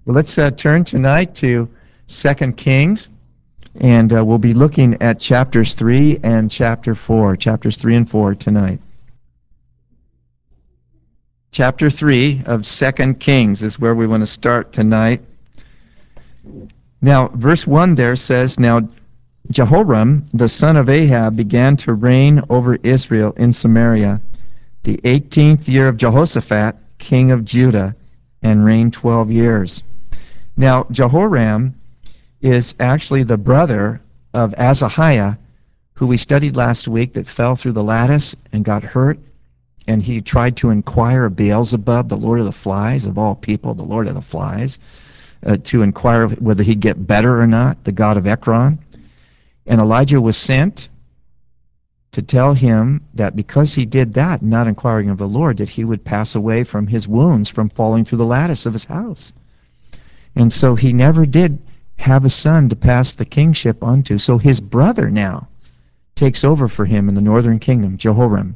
Well, let's turn tonight to 2 Kings, and we'll be looking at chapters 3 and chapter 4, chapters 3 and 4 tonight. Chapter 3 of 2 Kings is where we want to start tonight. Now, verse 1 there says, Now Jehoram, the son of Ahab, began to reign over Israel in Samaria the 18th year of Jehoshaphat, king of Judah, and reigned 12 years. Now, Jehoram is actually the brother of Azahiah, who we studied last week, that fell through the lattice and got hurt, and he tried to inquire of Beelzebub, the lord of the flies, of all people, the lord of the flies, to inquire whether he'd get better or not, the god of Ekron. And Elijah was sent to tell him that because he did that, not inquiring of the Lord, that he would pass away from his wounds from falling through the lattice of his house. And so he never did have a son to pass the kingship onto. So his brother now takes over for him in the northern kingdom, Jehoram.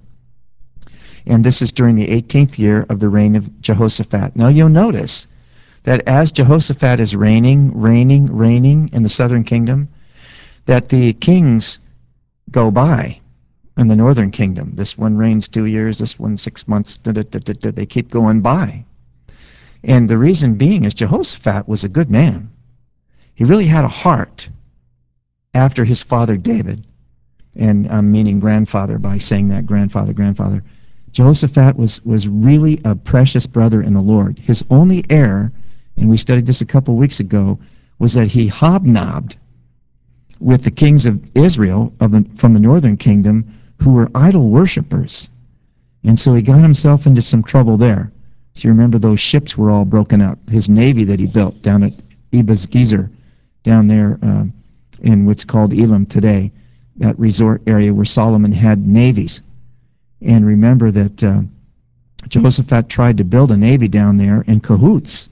And this is during the 18th year of the reign of Jehoshaphat. Now you'll notice that as Jehoshaphat is reigning in the southern kingdom, that the kings go by in the northern kingdom. This one reigns 2 years, this one 6 months, they keep going by. And the reason being is Jehoshaphat was a good man. He really had a heart after his father David. And I'm meaning grandfather by saying that, grandfather. Jehoshaphat was really a precious brother in the Lord. His only error, and we studied this a couple weeks ago, was that he hobnobbed with the kings of Israel from the northern kingdom who were idol worshippers. And so he got himself into some trouble there. So you remember those ships were all broken up. His navy that he built down at Ebez Gezer, down there in what's called Elam today, that resort area where Solomon had navies. And remember that Jehoshaphat tried to build a navy down there in cahoots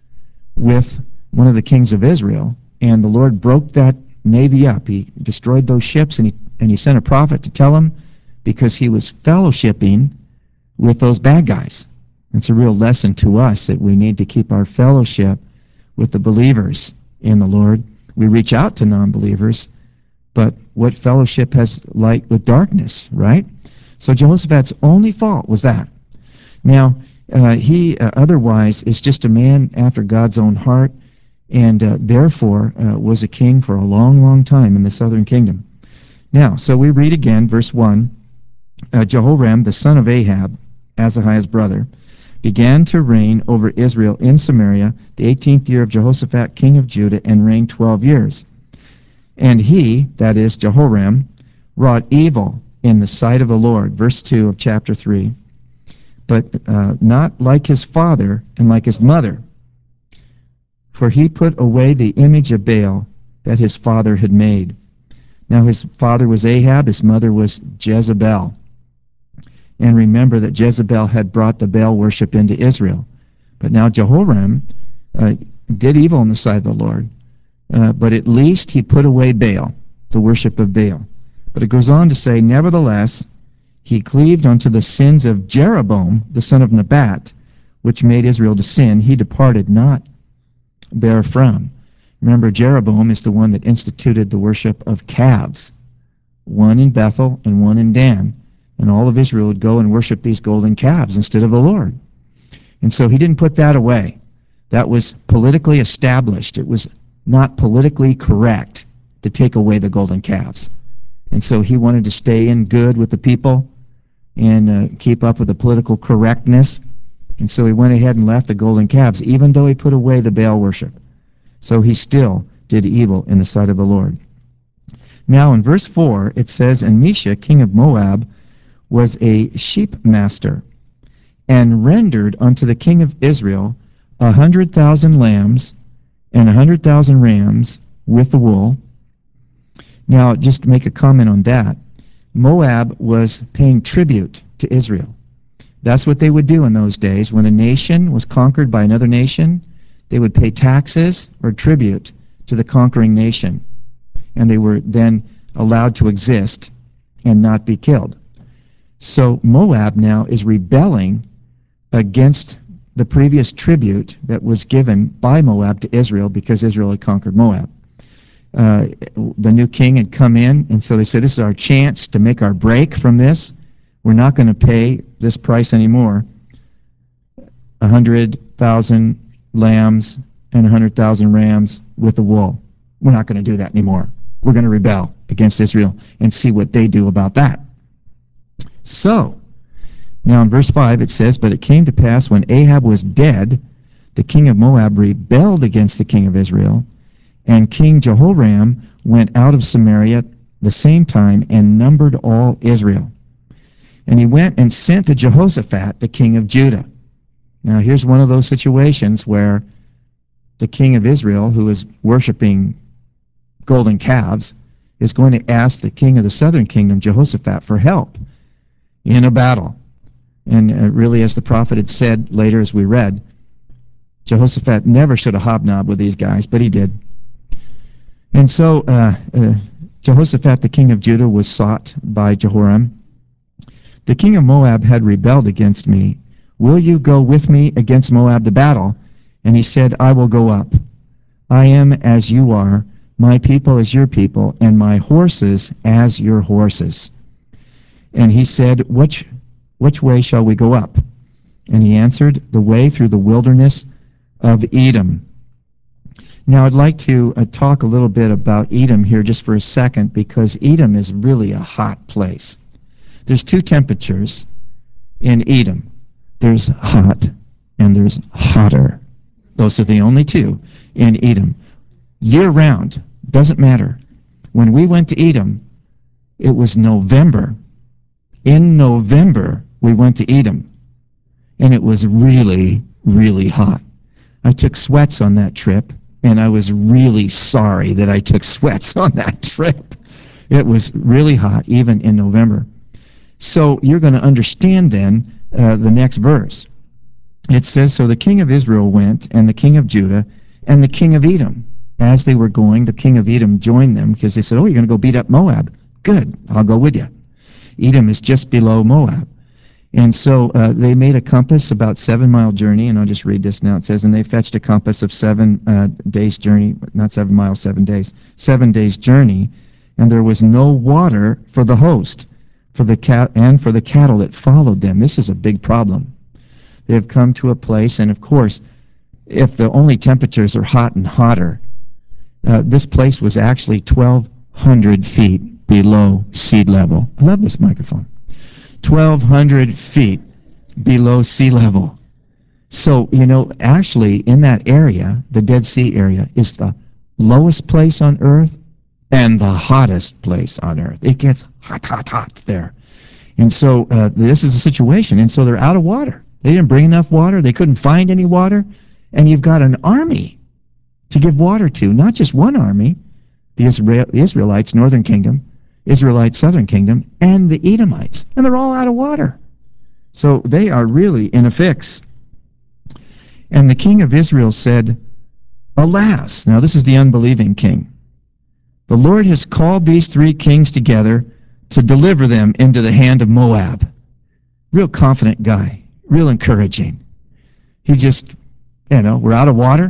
with one of the kings of Israel, and the Lord broke that navy up. He destroyed those ships, and he sent a prophet to tell him, because he was fellowshipping with those bad guys. It's a real lesson to us that we need to keep our fellowship with the believers in the Lord. We reach out to non-believers, but what fellowship has light with darkness, right? So Jehoshaphat's only fault was that. Now, he otherwise is just a man after God's own heart, and therefore was a king for a long, long time in the southern kingdom. Now, so we read again, verse 1, Jehoram, the son of Ahab, Azahiah's brother, began to reign over Israel in Samaria the 18th year of Jehoshaphat, king of Judah, and reigned 12 years. And he, that is Jehoram, wrought evil in the sight of the Lord, verse 2 of chapter 3, but not like his father and like his mother, for he put away the image of Baal that his father had made. Now his father was Ahab, his mother was Jezebel. And remember that Jezebel had brought the Baal worship into Israel. But now Jehoram did evil in the sight of the Lord, but at least he put away Baal, the worship of Baal. But it goes on to say, nevertheless, he cleaved unto the sins of Jeroboam, the son of Nebat, which made Israel to sin. He departed not therefrom. Remember, Jeroboam is the one that instituted the worship of calves, one in Bethel and one in Dan. And all of Israel would go and worship these golden calves instead of the Lord. And so he didn't put that away. That was politically established. It was not politically correct to take away the golden calves. And so he wanted to stay in good with the people and keep up with the political correctness. And so he went ahead and left the golden calves, even though he put away the Baal worship. So he still did evil in the sight of the Lord. Now in verse 4, it says, And Mesha, king of Moab, was a sheep master, and rendered unto the king of Israel 100,000 lambs and 100,000 rams with the wool. Now, just to make a comment on that, Moab was paying tribute to Israel. That's what they would do in those days. When a nation was conquered by another nation, they would pay taxes or tribute to the conquering nation, and they were then allowed to exist and not be killed. So Moab now is rebelling against the previous tribute that was given by Moab to Israel because Israel had conquered Moab. The new king had come in, and so they said, this is our chance to make our break from this. We're not going to pay this price anymore. 100,000 lambs and 100,000 rams with the wool. We're not going to do that anymore. We're going to rebel against Israel and see what they do about that. So, now in verse 5 it says, but it came to pass when Ahab was dead, the king of Moab rebelled against the king of Israel, and King Jehoram went out of Samaria the same time and numbered all Israel. And he went and sent to Jehoshaphat, the king of Judah. Now here's one of those situations where the king of Israel, who is worshiping golden calves, is going to ask the king of the southern kingdom, Jehoshaphat, for help in a battle. And really, as the prophet had said later as we read, Jehoshaphat never should have hobnobbed with these guys, but he did. And so Jehoshaphat, the king of Judah, was sought by Jehoram. The king of Moab had rebelled against me. Will you go with me against Moab to battle? And he said, I will go up. I am as you are, my people as your people, and my horses as your horses. And he said, which way shall we go up? And he answered, the way through the wilderness of Edom. Now I'd like to talk a little bit about Edom here just for a second, because Edom is really a hot place. There's two temperatures in Edom. There's hot and there's hotter. Those are the only two in Edom. Year-round, doesn't matter. When we went to Edom, it was November. In November, we went to Edom, and it was really, really hot. I took sweats on that trip, and I was really sorry that I took sweats on that trip. It was really hot, even in November. So you're going to understand then the next verse. It says, so the king of Israel went, and the king of Judah, and the king of Edom. As they were going, the king of Edom joined them, because they said, oh, you're going to go beat up Moab. Good, I'll go with you. Edom is just below Moab. And so they made a compass about 7-mile journey, and I'll just read this now. It says, and they fetched a compass of 7 days journey, not 7 miles, 7 days, 7 days journey, and there was no water for the host, for the cattle that followed them. This is a big problem. They have come to a place, and of course, if the only temperatures are hot and hotter, this place was actually 1,200 feet below sea level. I love this microphone. 1,200 feet below sea level. So, actually in that area, the Dead Sea area, is the lowest place on earth and the hottest place on earth. It gets hot, hot, hot there. And so this is a situation. And so they're out of water. They didn't bring enough water. They couldn't find any water. And you've got an army to give water to, not just one army, the Israelites, northern kingdom, Israelites, southern kingdom, and the Edomites. And they're all out of water. So they are really in a fix. And the king of Israel said, alas, now this is the unbelieving king, the Lord has called these 3 kings together to deliver them into the hand of Moab. Real confident guy, real encouraging. He just, we're out of water.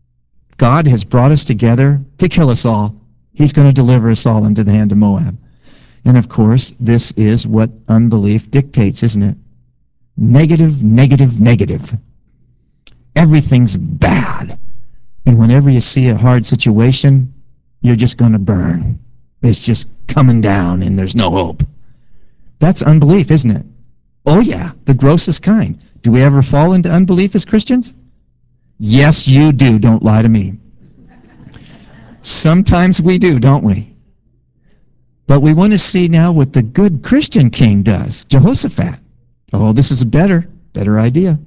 God has brought us together to kill us all. He's going to deliver us all into the hand of Moab. And of course, this is what unbelief dictates, isn't it? Negative, negative, negative. Everything's bad. And whenever you see a hard situation, you're just going to burn. It's just coming down and there's no hope. That's unbelief, isn't it? Oh yeah, the grossest kind. Do we ever fall into unbelief as Christians? Yes, you do. Don't lie to me. Sometimes we do, don't we? But we want to see now what the good Christian king does, Jehoshaphat. Oh, this is a better idea.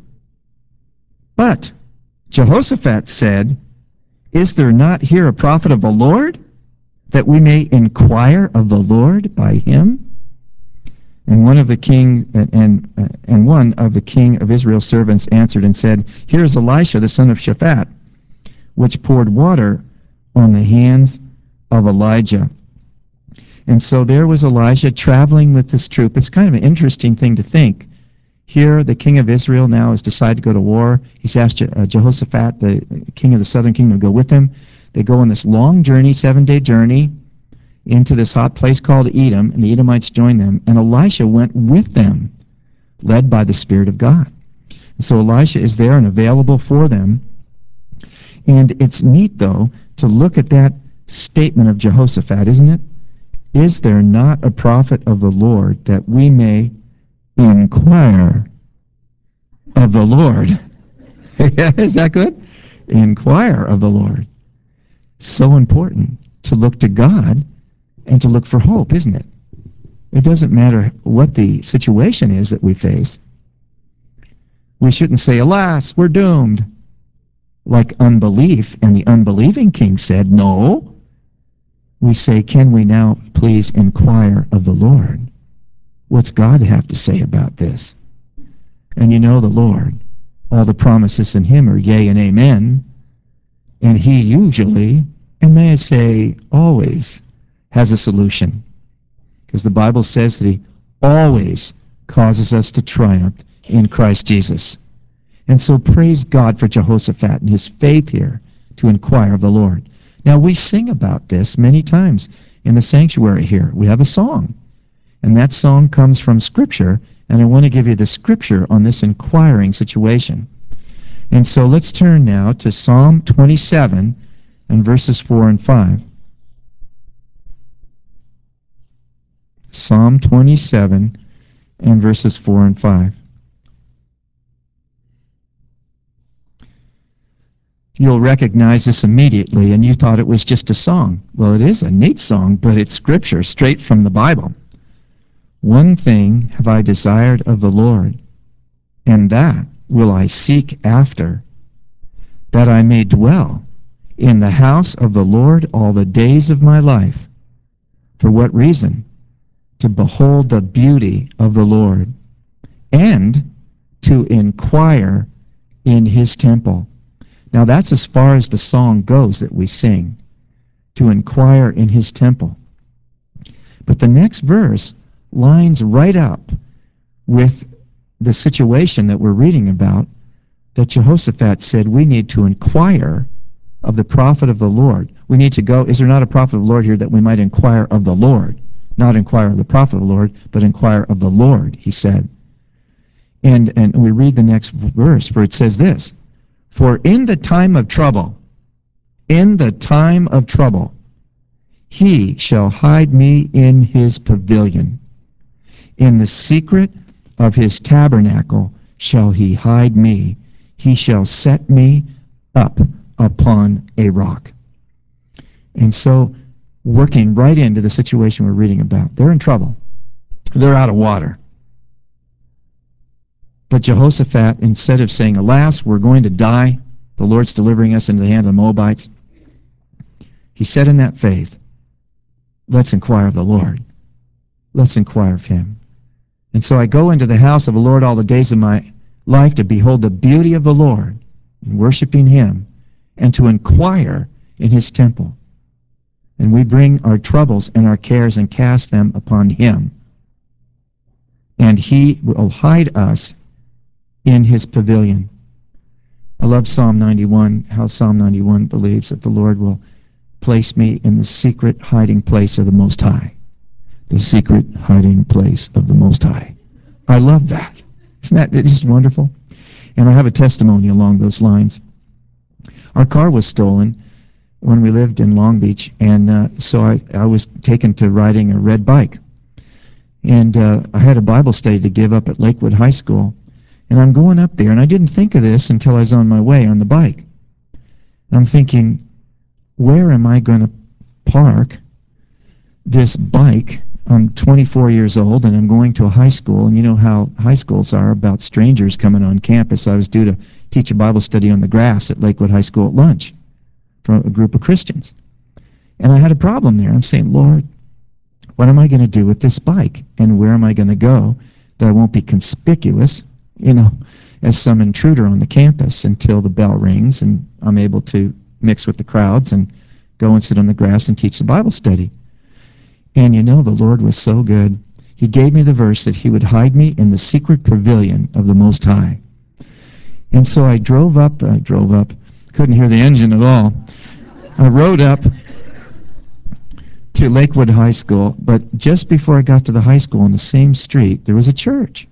But Jehoshaphat said, is there not here a prophet of the Lord, that we may inquire of the Lord by him? And one of the king of Israel's servants answered and said, here is Elisha the son of Shaphat, which poured water on the hands of Elijah. And so there was Elijah traveling with this troop. It's kind of an interesting thing to think. Here, the king of Israel now has decided to go to war. He's asked Jehoshaphat, the king of the southern kingdom, to go with him. They go on this long journey, 7-day journey, into this hot place called Edom, and the Edomites join them. And Elisha went with them, led by the Spirit of God. And so Elisha is there and available for them. And it's neat, though, to look at that statement of Jehoshaphat, isn't it? Is there not a prophet of the Lord that we may inquire of the Lord? Is that good? Inquire of the Lord. So important to look to God and to look for hope, isn't it? It doesn't matter what the situation is that we face. We shouldn't say, alas, we're doomed, like unbelief. And the unbelieving king said, no. We say, can we now please inquire of the Lord? What's God have to say about this? And you know the Lord, all the promises in him are yea and amen. And he usually, and may I say always, has a solution. Because the Bible says that he always causes us to triumph in Christ Jesus. And so praise God for Jehoshaphat and his faith here to inquire of the Lord. Now we sing about this many times in the sanctuary here. We have a song. And that song comes from Scripture, and I want to give you the Scripture on this inquiring situation. And so let's turn now to Psalm 27 and verses 4 and 5. Psalm 27 and verses 4 and 5. You'll recognize this immediately, and you thought it was just a song. Well, it is a neat song, but it's Scripture, straight from the Bible. One thing have I desired of the Lord, and that will I seek after, that I may dwell in the house of the Lord all the days of my life. For what reason? To behold the beauty of the Lord, and to inquire in his temple. Now that's as far as the song goes that we sing, to inquire in his temple. But the next verse lines right up with the situation that we're reading about, that Jehoshaphat said we need to inquire of the prophet of the Lord. We need to go, is there not a prophet of the Lord here that we might inquire of the Lord? Not inquire of the prophet of the Lord, but inquire of the Lord, he said. And we read the next verse, where it says this, for in the time of trouble, he shall hide me in his pavilion. In the secret of his tabernacle shall he hide me. He shall set me up upon a rock. And so, working right into the situation we're reading about, they're in trouble. They're out of water. But Jehoshaphat, instead of saying, alas, we're going to die, the Lord's delivering us into the hand of the Moabites, he said in that faith, let's inquire of the Lord. Let's inquire of him. And so I go into the house of the Lord all the days of my life to behold the beauty of the Lord, and worshiping him, and to inquire in his temple. And we bring our troubles and our cares and cast them upon him. And he will hide us in his pavilion. I love Psalm 91, how Psalm 91 believes that the Lord will place me in the secret hiding place of the Most High. The secret hiding place of the Most High. I love that. Isn't that just wonderful? And I have a testimony along those lines. Our car was stolen when we lived in Long Beach, and so I was taken to riding a red bike. And I had a Bible study to give up at Lakewood High School. And I'm going up there, and I didn't think of this until I was on my way on the bike. And I'm thinking, where am I going to park this bike? I'm 24 years old, and I'm going to a high school, and you know how high schools are about strangers coming on campus. I was due to teach a Bible study on the grass at Lakewood High School at lunch for a group of Christians. And I had a problem there. I'm saying, Lord, what am I going to do with this bike? And where am I going to go that I won't be conspicuous, as some intruder on the campus until the bell rings and I'm able to mix with the crowds and go and sit on the grass and teach the Bible study. And the Lord was so good. He gave me the verse that he would hide me in the secret pavilion of the Most High. And so I drove up, couldn't hear the engine at all. I rode up to Lakewood High School, but just before I got to the high school on the same street, there was a church.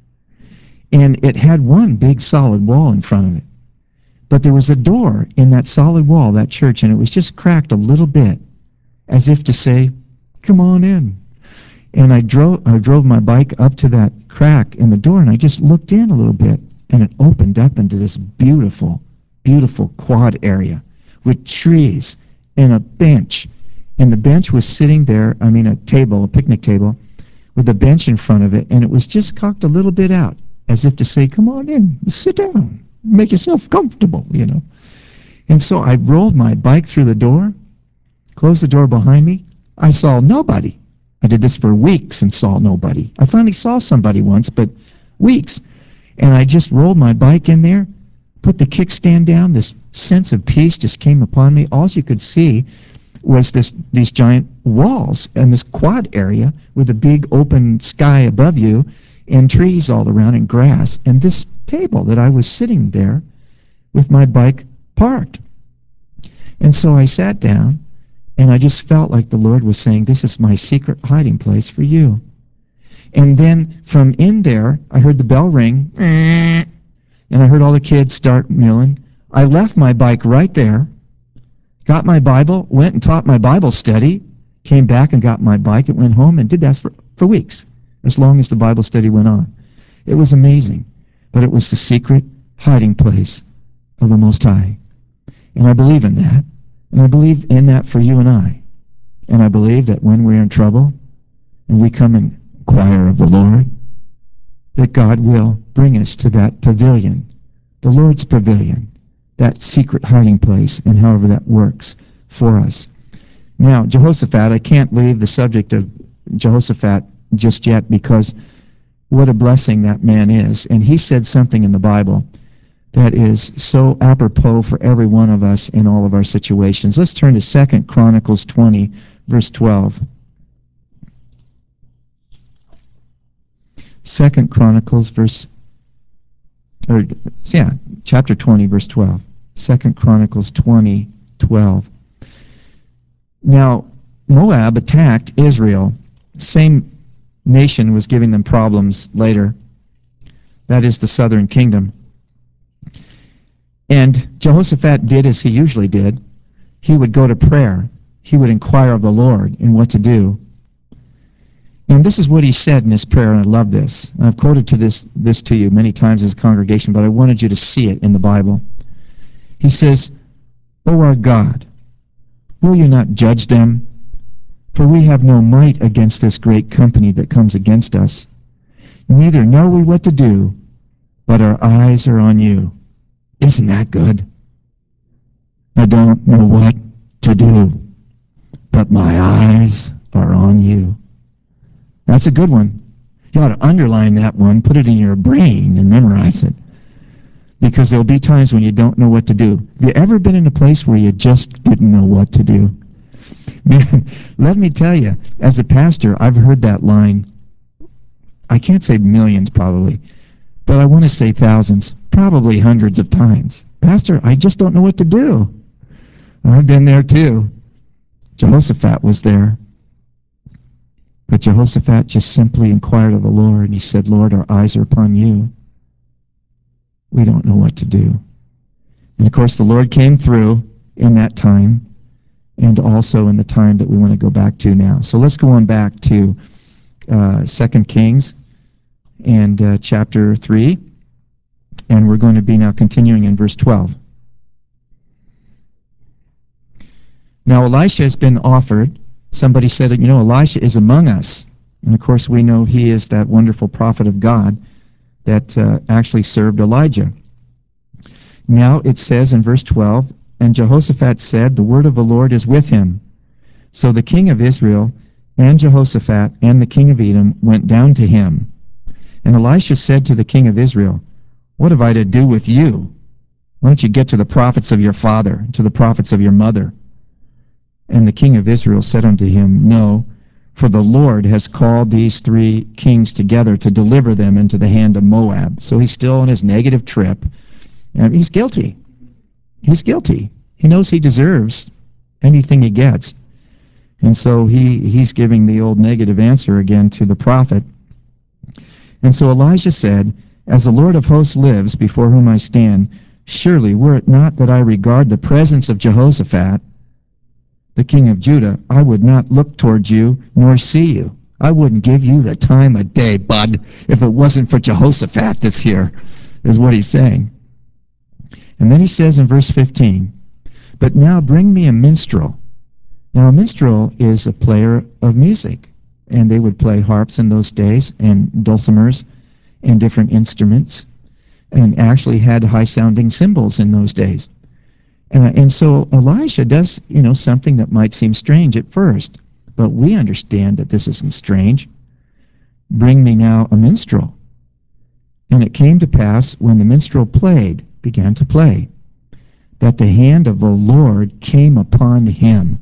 And it had one big solid wall in front of it. But there was a door in that solid wall, that church, and it was just cracked a little bit, as if to say, come on in. And I drove my bike up to that crack in the door, and I just looked in a little bit, and it opened up into this beautiful, beautiful quad area with trees and a bench. And the bench was sitting there, a table, a picnic table, with a bench in front of it, and it was just cocked a little bit out, as if to say, come on in, sit down, make yourself comfortable, And so I rolled my bike through the door, closed the door behind me. I saw nobody. I did this for weeks and saw nobody. I finally saw somebody once, but weeks. And I just rolled my bike in there, put the kickstand down. This sense of peace just came upon me. All you could see was these giant walls and this quad area with a big open sky above you and trees all around and grass and this table that I was sitting there with my bike parked. And so I sat down, and I just felt like the Lord was saying, this is my secret hiding place for you. And then from in there, I heard the bell ring, and I heard all the kids start milling. I left my bike right there, got my Bible, went and taught my Bible study, came back and got my bike and went home and did that for weeks, as long as the Bible study went on. It was amazing, but it was the secret hiding place of the Most High. And I believe in that. And I believe in that for you and I. And I believe that when we're in trouble and we come and inquire of the Lord, that God will bring us to that pavilion, the Lord's pavilion, that secret hiding place, and however that works for us. Now, Jehoshaphat, I can't leave the subject of Jehoshaphat just yet, because what a blessing that man is. And he said something in the Bible that is so apropos for every one of us in all of our situations. Let's turn to 2 Chronicles 20, verse 12. 2 Chronicles chapter 20, verse 12. 2 Chronicles 20, 12. Now, Moab attacked Israel. Same nation was giving them problems later. That is the southern kingdom. And Jehoshaphat did as he usually did. He would go to prayer. He would inquire of the Lord in what to do. And this is what he said in his prayer, and I love this. And I've quoted this to you many times as a congregation, but I wanted you to see it in the Bible. He says, O our God, will you not judge them? For we have no might against this great company that comes against us. Neither know we what to do, but our eyes are on you. Isn't that good? I don't know what to do, but my eyes are on you. That's a good one. You ought to underline that one, put it in your brain, and memorize it. Because there'll be times when you don't know what to do. Have you ever been in a place where you just didn't know what to do? Man, let me tell you, as a pastor, I've heard that line, I can't say millions probably, but I want to say thousands, probably hundreds of times. Pastor, I just don't know what to do. I've been there too. Jehoshaphat was there. But Jehoshaphat just simply inquired of the Lord, and he said, Lord, our eyes are upon you. We don't know what to do. And of course, the Lord came through in that time, and also in the time that we want to go back to now. So let's go on back to 2 Kings and chapter 3, and we're going to be now continuing in verse 12. Now Elisha has been offered. Somebody said, Elisha is among us. And of course we know he is that wonderful prophet of God that actually served Elijah. Now it says in verse 12, and Jehoshaphat said, the word of the Lord is with him. So the king of Israel and Jehoshaphat and the king of Edom went down to him. And Elisha said to the king of Israel, what have I to do with you? Why don't you get to the prophets of your father, to the prophets of your mother? And the king of Israel said unto him, no, For the Lord has called these three kings together to deliver them into the hand of Moab. So he's still on his negative trip. And he's guilty. He's guilty. He knows he deserves anything he gets. And so he's giving the old negative answer again to the prophet. And so Elijah said, As the Lord of hosts lives, before whom I stand, surely were it not that I regard the presence of Jehoshaphat, the king of Judah, I would not look towards you nor see you. I wouldn't give you the time of day, bud, if it wasn't for Jehoshaphat that's here, is what he's saying. And then he says in verse 15, But now bring me a minstrel. Now a minstrel is a player of music, and they would play harps in those days, and dulcimers, and different instruments, and actually had high-sounding cymbals in those days. And so Elisha does, something that might seem strange at first, but we understand that this isn't strange. Bring me now a minstrel. And it came to pass, when the minstrel began to play, that the hand of the Lord came upon him,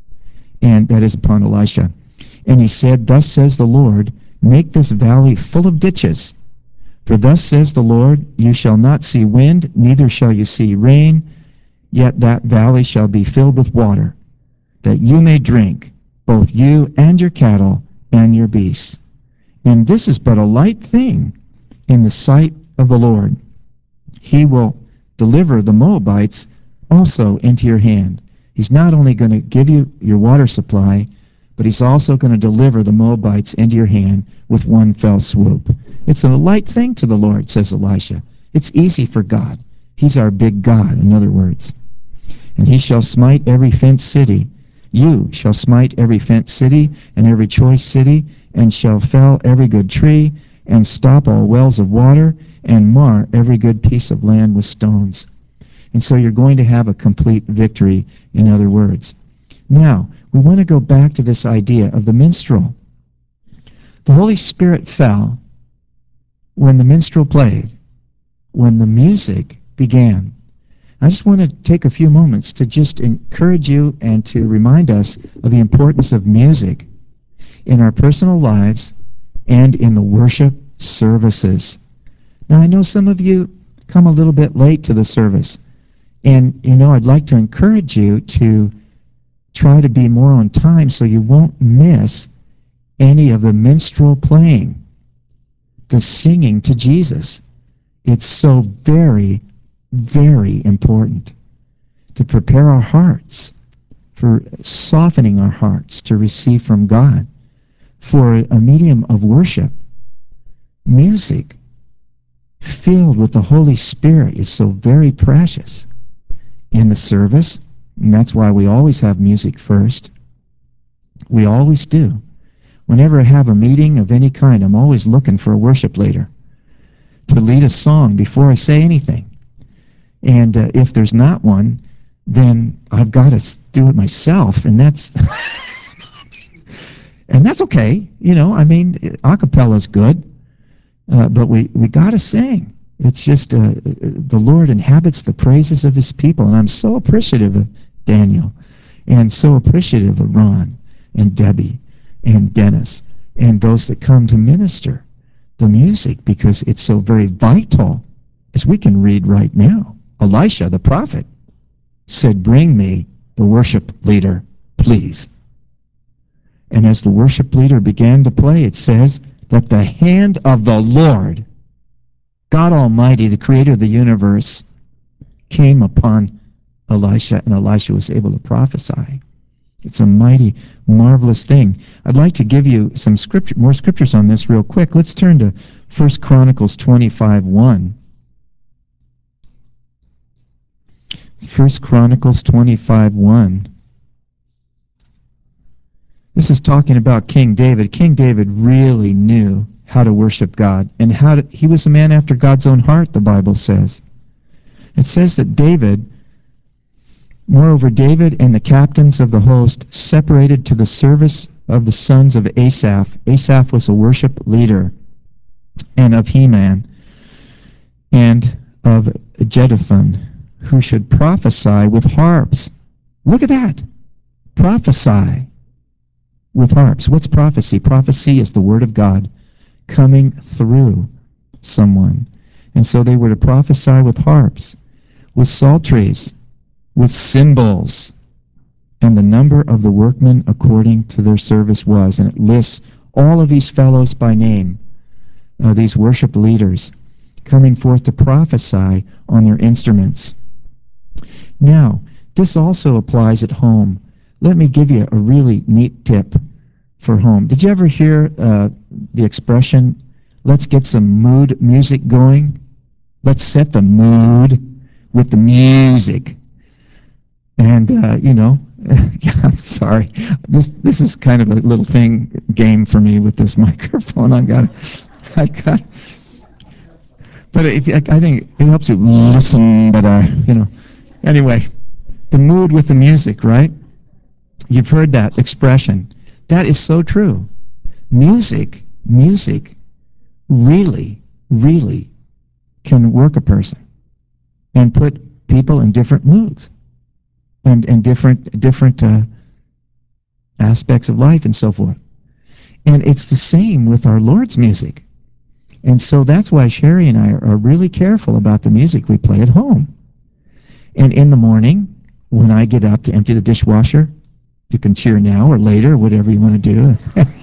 and that is upon Elisha. And he said, Thus says the Lord, make this valley full of ditches. For thus says the Lord, you shall not see wind, neither shall you see rain, yet that valley shall be filled with water, that you may drink, both you and your cattle and your beasts. And this is but a light thing in the sight of the Lord. He will deliver the Moabites also into your hand. He's not only going to give you your water supply, but he's also going to deliver the Moabites into your hand with one fell swoop. It's a light thing to the Lord, says Elisha. It's easy for God. He's our big God, in other words. And he shall smite every fenced city. You shall smite every fenced city and every choice city, and shall fell every good tree, and stop all wells of water, and mar every good piece of land with stones. And so you're going to have a complete victory, in other words. Now, we want to go back to this idea of the minstrel. The Holy Spirit fell when the minstrel played, when the music began. I just want to take a few moments to just encourage you and to remind us of the importance of music in our personal lives and in the worship services. Now, I know some of you come a little bit late to the service, and I'd like to encourage you to try to be more on time so you won't miss any of the minstrel playing, the singing to Jesus. It's so very, very important to prepare our hearts, for softening our hearts to receive from God, for a medium of worship. Music filled with the Holy Spirit is so very precious in the service, and that's why we always have music first. We always do. Whenever I have a meeting of any kind, I'm always looking for a worship leader to lead a song before I say anything. And if there's not one, then I've got to do it myself, and that's and that's okay. A cappella's good, but we got to sing. It's just the Lord inhabits the praises of his people, and I'm so appreciative of Daniel, and so appreciative of Ron and Debbie and Dennis and those that come to minister the music, because it's so very vital, as we can read right now. Elisha, the prophet, said, bring me the worship leader, please. And as the worship leader began to play, it says that the hand of the Lord, God Almighty, the creator of the universe, came upon Elisha, and Elisha was able to prophesy. It's a mighty, marvelous thing. I'd like to give you some more scriptures on this real quick. Let's turn to 1 Chronicles 25:1. 1 Chronicles 25:1. This is talking about King David. King David really knew how to worship God, and he was a man after God's own heart, the Bible says. It says that moreover, David and the captains of the host separated to the service of the sons of Asaph. Asaph was a worship leader, and of Heman, and of Jeduthun, who should prophesy with harps. Look at that. Prophesy. with harps. What's prophecy? Prophecy is the word of God coming through someone. And so they were to prophesy with harps, with psalteries, with cymbals. And the number of the workmen according to their service was, and it lists all of these fellows by name, these worship leaders, coming forth to prophesy on their instruments. Now, this also applies at home. Let me give you a really neat tip for home. Did you ever hear the expression, let's get some mood music going? Let's set the mood with the music. And, I'm sorry. This is kind of a little game for me with this microphone. I got. But I think it helps you listen better, Anyway, the mood with the music, right? You've heard that expression. That is so true. Music really, really can work a person and put people in different moods and different aspects of life and so forth. And it's the same with our Lord's music. And so that's why Sherry and I are really careful about the music we play at home. And in the morning, when I get up to empty the dishwasher, you can cheer now or later, whatever you want to do.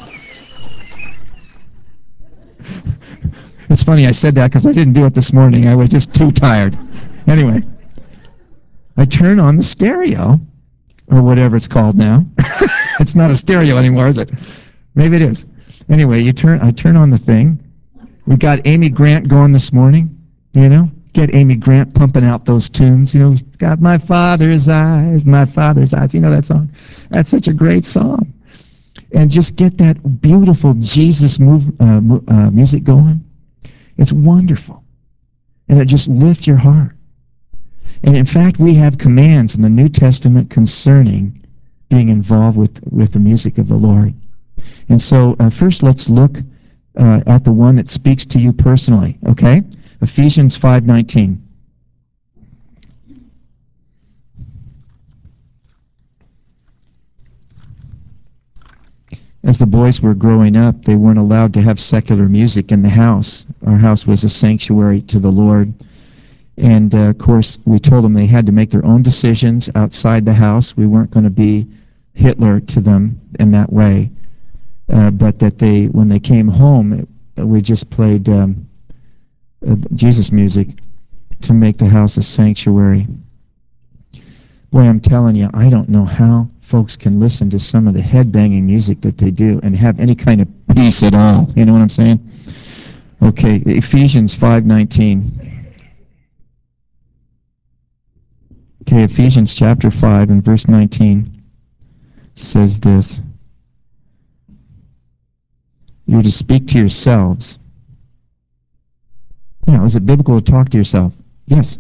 It's funny I said that because I didn't do it this morning. I was just too tired. Anyway, I turn on the stereo, or whatever it's called now. It's not a stereo anymore, is it? Maybe it is. Anyway, I turn on the thing. We got Amy Grant going this morning, Get Amy Grant pumping out those tunes, got my father's eyes, you know that song? That's such a great song. And just get that beautiful Jesus music going. It's wonderful. And it just lifts your heart. And in fact, we have commands in the New Testament concerning being involved with the music of the Lord. And so first let's look at the one that speaks to you personally, okay? Ephesians 5:19. As the boys were growing up, they weren't allowed to have secular music in the house. Our house was a sanctuary to the Lord. And, of course, we told them they had to make their own decisions outside the house. We weren't going to be Hitler to them in that way. But that when they came home, we just played Jesus music to make the house a sanctuary. Boy, I'm telling you, I don't know how folks can listen to some of the head-banging music that they do and have any kind of peace at all. You know what I'm saying? Okay, Ephesians 5:19. Okay, Ephesians chapter 5 and verse 19 says this. You're to speak to yourselves. Now, is it biblical to talk to yourself? Yes.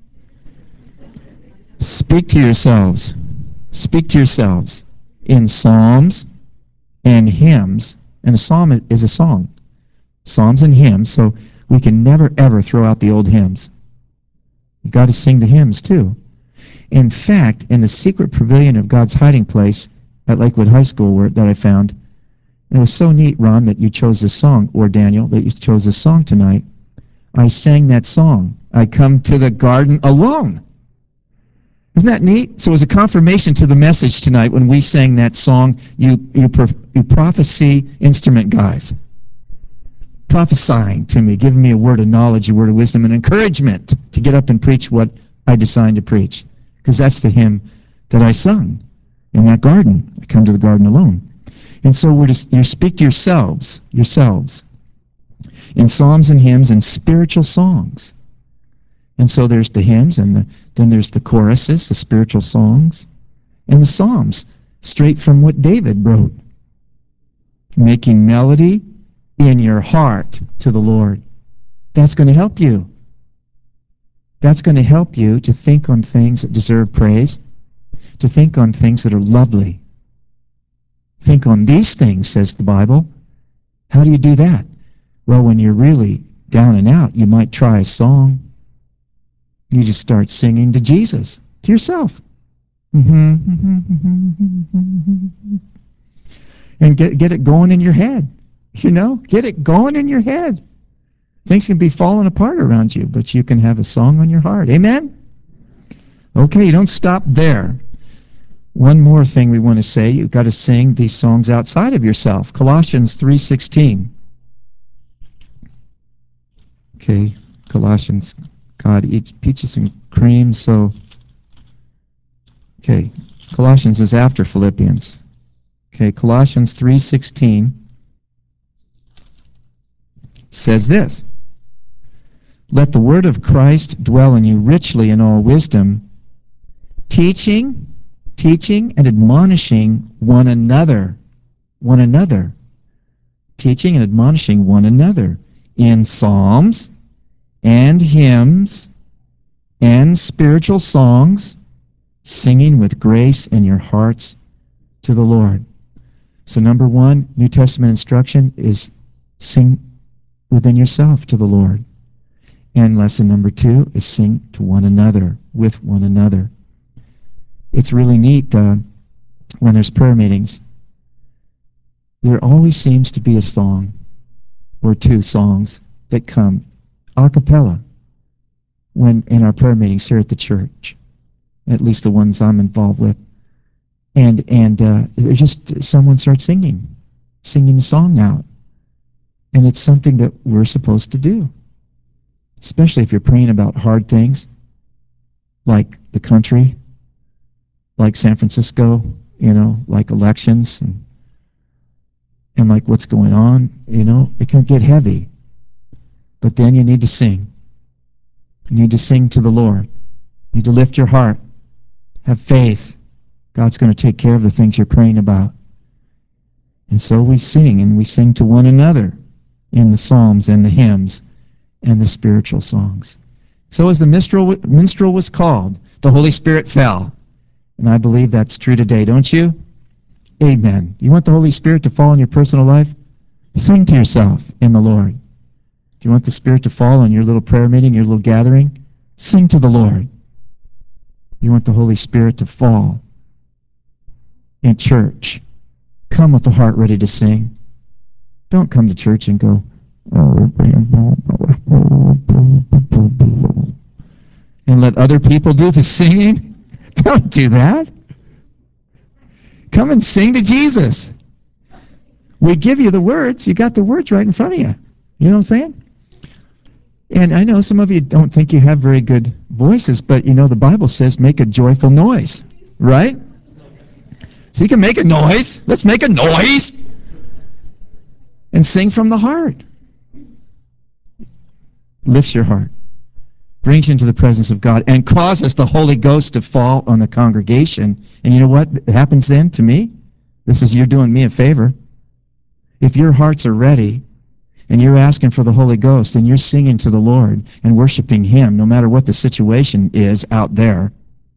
Speak to yourselves. Speak to yourselves in psalms and hymns. And a psalm is a song. Psalms and hymns, so we can never, ever throw out the old hymns. You've got to sing the hymns, too. In fact, in the secret pavilion of God's hiding place at Lakewood High School that I found, and it was so neat, Ron, that you chose this song, or Daniel, that you chose this song tonight. I sang that song. I come to the garden alone. Isn't that neat? So it was a confirmation to the message tonight when we sang that song, you prophecy instrument guys. Prophesying to me, giving me a word of knowledge, a word of wisdom, and encouragement to get up and preach what I designed to preach. Because that's the hymn that I sung in that garden. I come to the garden alone. And so you speak to yourselves, in psalms and hymns and spiritual songs. And so there's the hymns, and then there's the choruses, the spiritual songs, and the psalms, straight from what David wrote. Making melody in your heart to the Lord. That's going to help you. That's going to help you to think on things that deserve praise, to think on things that are lovely. Think on these things, says the Bible. How do you do that? Well, when you're really down and out, you might try a song. You just start singing to Jesus, to yourself. And And get it going in your head. Get it going in your head. Things can be falling apart around you, but you can have a song on your heart. Amen? Okay, you don't stop there. One more thing we want to say, you've got to sing these songs outside of yourself. Colossians 3:16. Okay, Colossians. God eats peaches and cream, so... Okay, Colossians is after Philippians. Okay, Colossians 3:16 says this: Let the word of Christ dwell in you richly in all wisdom, teaching and admonishing one another, teaching and admonishing one another in psalms and hymns and spiritual songs, singing with grace in your hearts to the Lord. So number one, New Testament instruction is sing within yourself to the Lord. And lesson number two is sing to one another, with one another. It's really neat when there's prayer meetings. There always seems to be a song or two songs that come a cappella when in our prayer meetings here at the church, at least the ones I'm involved with. And just someone starts singing the song out. And it's something that we're supposed to do, especially if you're praying about hard things like the country, like San Francisco, like elections and like what's going on, it can get heavy. But then you need to sing. You need to sing to the Lord. You need to lift your heart. Have faith. God's going to take care of the things you're praying about. And so we sing, and we sing to one another in the psalms and the hymns and the spiritual songs. So as the minstrel was called, the Holy Spirit fell. And I believe that's true today, don't you? Amen. You want the Holy Spirit to fall in your personal life? Sing to yourself in the Lord. Do you want the Spirit to fall on your little prayer meeting, your little gathering? Sing to the Lord. You want the Holy Spirit to fall in church? Come with the heart ready to sing. Don't come to church and go, and let other people do the singing. Don't do that. Come and sing to Jesus. We give you the words. You got the words right in front of you. You know what I'm saying? And I know some of you don't think you have very good voices, but the Bible says make a joyful noise, right? So you can make a noise. Let's make a noise and sing from the heart. Lifts your heart, brings you into the presence of God, and causes the Holy Ghost to fall on the congregation. And you know what happens then to me? This is you doing me a favor. If your hearts are ready and you're asking for the Holy Ghost and you're singing to the Lord and worshiping Him, no matter what the situation is out there,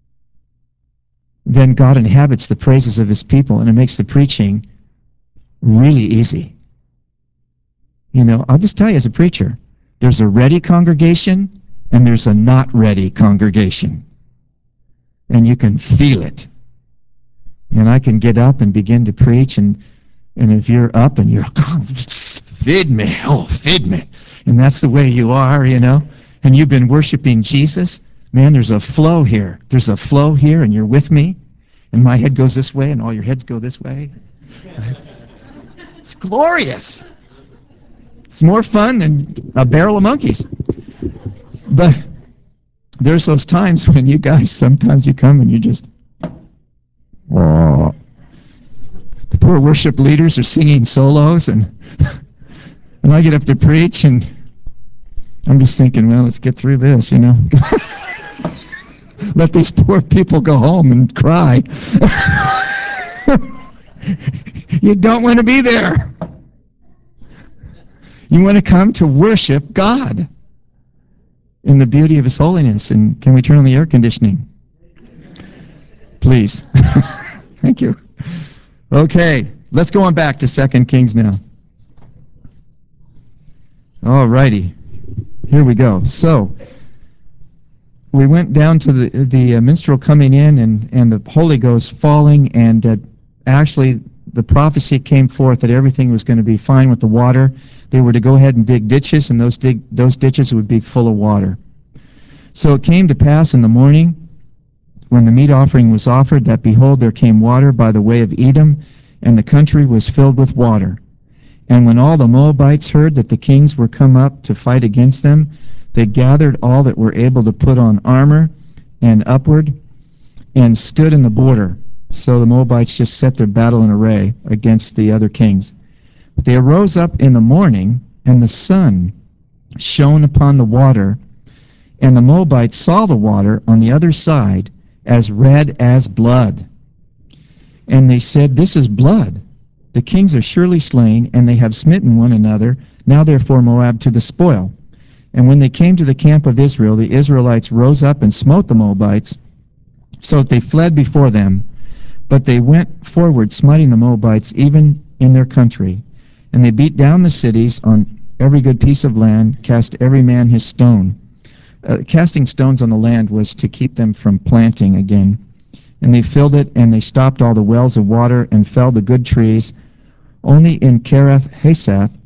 then God inhabits the praises of His people, and it makes the preaching really easy. I'll just tell you as a preacher, there's a ready congregation and there's a not ready congregation. And you can feel it. And I can get up and begin to preach, and if you're up and you're, feed me, feed me. And that's the way you are, and you've been worshiping Jesus, man, there's a flow here. There's a flow here, and you're with me, and my head goes this way, and all your heads go this way. It's glorious. It's more fun than a barrel of monkeys. But there's those times when you guys, sometimes you come and you just, oh. The poor worship leaders are singing solos, and I get up to preach, and I'm just thinking, well, let's get through this, Let these poor people go home and cry. You don't want to be there. You want to come to worship God in the beauty of His holiness. And can we turn on the air conditioning? Please. Thank you. Okay, let's go on back to 2 Kings now. All righty. Here we go. So, we went down to the minstrel coming in and the Holy Ghost falling, and actually the prophecy came forth that everything was going to be fine with the water. They were to go ahead and dig ditches, and those ditches would be full of water. So it came to pass in the morning, when the meat offering was offered, that behold, there came water by the way of Edom, and the country was filled with water. And when all the Moabites heard that the kings were come up to fight against them, they gathered all that were able to put on armor and upward, and stood in the border. So the Moabites just set their battle in array against the other kings. But they arose up in the morning, and the sun shone upon the water, and the Moabites saw the water on the other side as red as blood. And they said, This is blood. The kings are surely slain, and they have smitten one another. Now therefore Moab to the spoil. And when they came to the camp of Israel, the Israelites rose up and smote the Moabites, so that they fled before them. But they went forward, smiting the Moabites even in their country. And they beat down the cities on every good piece of land, cast every man his stone. Casting stones on the land was to keep them from planting again. And they filled it, and they stopped all the wells of water, and felled the good trees. Only in Asaph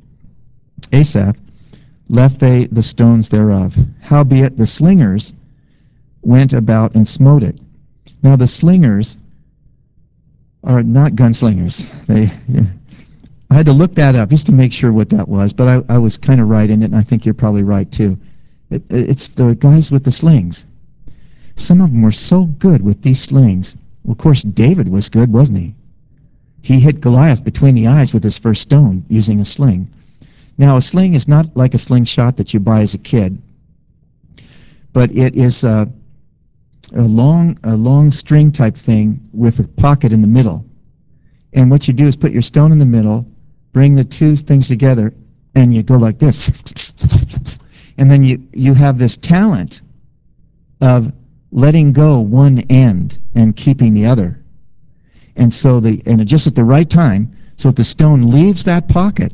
left they the stones thereof. Howbeit the slingers went about and smote it. Now the slingers are not gunslingers. I had to look that up just to make sure what that was, but I was kind of right in it, and I think you're probably right too. It's the guys with the slings. Some of them were so good with these slings. Well, of course, David was good, wasn't he? He hit Goliath between the eyes with his first stone using a sling. Now, a sling is not like a slingshot that you buy as a kid, but it is a long string type thing with a pocket in the middle. And what you do is put your stone in the middle, bring the two things together, and you go like this. And then you have this talent of letting go one end and keeping the other. And so just at the right time, so that the stone leaves that pocket